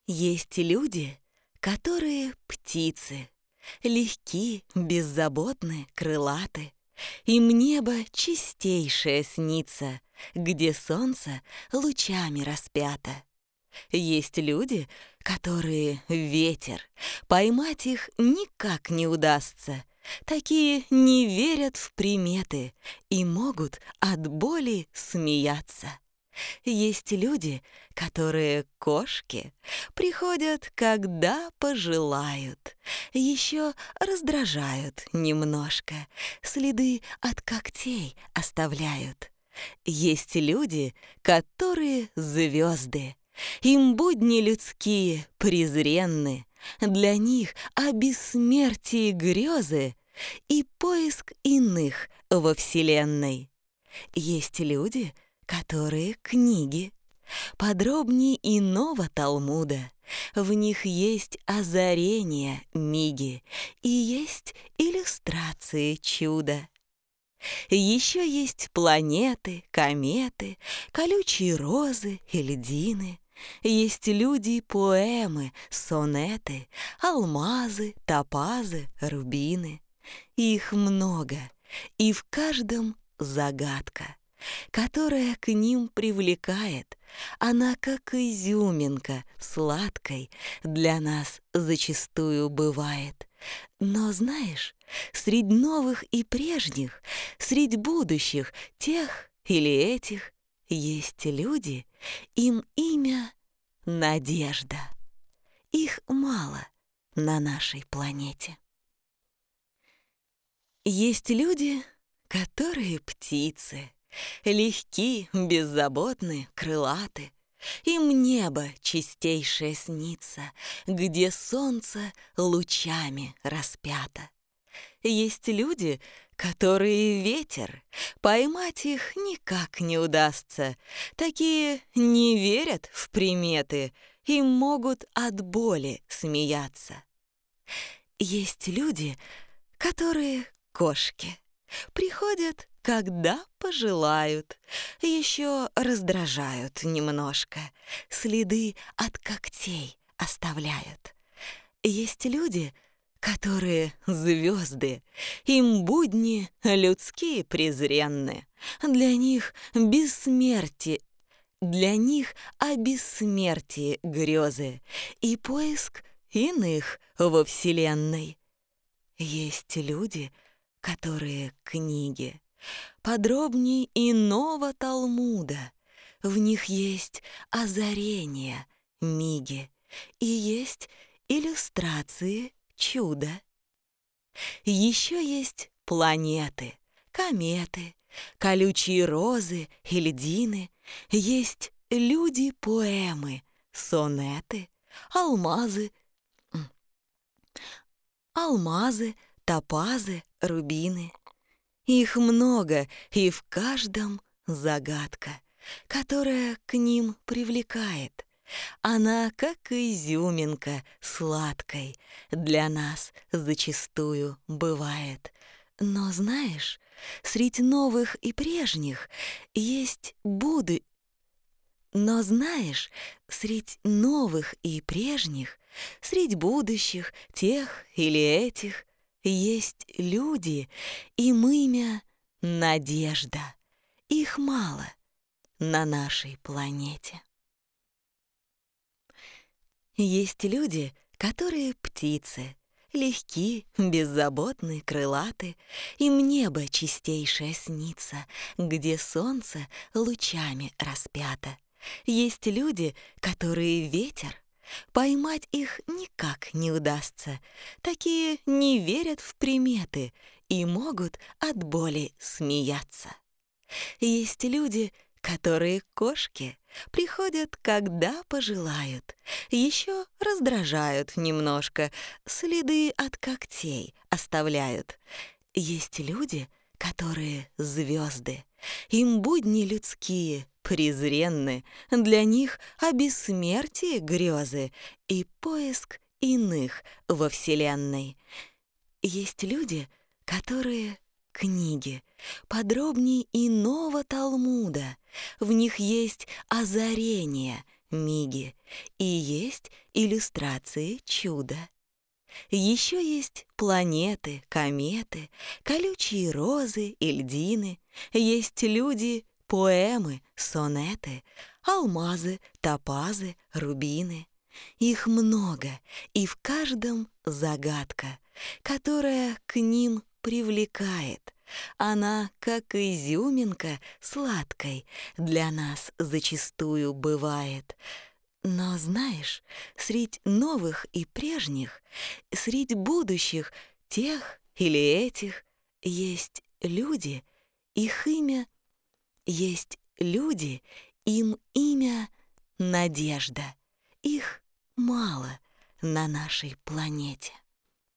Есть люди, которые птицы, легки, беззаботны, крылаты. Им небо чистейшее снится, где солнце лучами распято. Есть люди, которые ветер, поймать их никак не удастся. Такие не верят в приметы и могут от боли смеяться. Есть люди, которые кошки, приходят, когда пожелают, еще раздражают немножко, следы от когтей оставляют. Есть люди, которые звезды, им будни людские презренны, для них о бессмертии грезы и поиск иных во Вселенной. Есть люди, которые книги, подробнее иного Талмуда. В них есть озарения, миги, и есть иллюстрации чуда. Еще есть планеты, кометы, колючие розы и льдины. Есть люди, поэмы, сонеты, алмазы, топазы, рубины. Их много, и в каждом загадка, которая к ним привлекает. Она, как изюминка, сладкой для нас зачастую бывает. Но знаешь, средь новых и прежних, средь будущих, тех или этих, есть люди, им имя Надежда. Их мало на нашей планете. Есть люди, которые птицы, легки, беззаботны, крылаты. Им небо чистейшее снится, где солнце лучами распято. Есть люди, которые ветер, поймать их никак не удастся. Такие не верят в приметы и могут от боли смеяться. Есть люди, которые кошки, приходят, когда пожелают, еще раздражают немножко, следы от когтей оставляют. Есть люди, которые звезды, им будни людские презренны, для них бессмертие, для них о бессмертии грезы и поиск иных во Вселенной. Есть люди, которые книги, подробней иного Талмуда. В них есть озарения, миги, и есть иллюстрации чуда. Еще есть планеты, кометы, колючие розы и льдины. Есть люди-поэмы, сонеты, алмазы, топазы, рубины. Их много, и в каждом загадка, которая к ним привлекает. Она, как изюминка, сладкой для нас зачастую бывает. Но знаешь, средь новых и прежних есть Но знаешь, средь новых и прежних, средь будущих, тех или этих, есть люди, им имя Надежда. Их мало на нашей планете. Есть люди, которые птицы, легки, беззаботны, крылаты. Им небо чистейшее снится, где солнце лучами распято. Есть люди, которые ветер, поймать их никак не удастся. Такие не верят в приметы и могут от боли смеяться. Есть люди, которые кошки, приходят, когда пожелают, еще раздражают немножко, следы от когтей оставляют. Есть люди, которые звезды, им будни людские презренны, для них о бессмертии грезы и поиск иных во Вселенной. Есть люди, которые книги, подробней иного Талмуда. В них есть озарения, миги, и есть иллюстрации чуда. Еще есть планеты, кометы, колючие розы и льдины, есть люди, поэмы, сонеты, алмазы, топазы, рубины. Их много, и в каждом загадка, которая к ним привлекает. Она, как изюминка сладкой, для нас зачастую бывает. Но знаешь, средь новых и прежних, средь будущих, тех или этих, есть люди, их имя, есть люди, им имя Надежда. Их мало на нашей планете.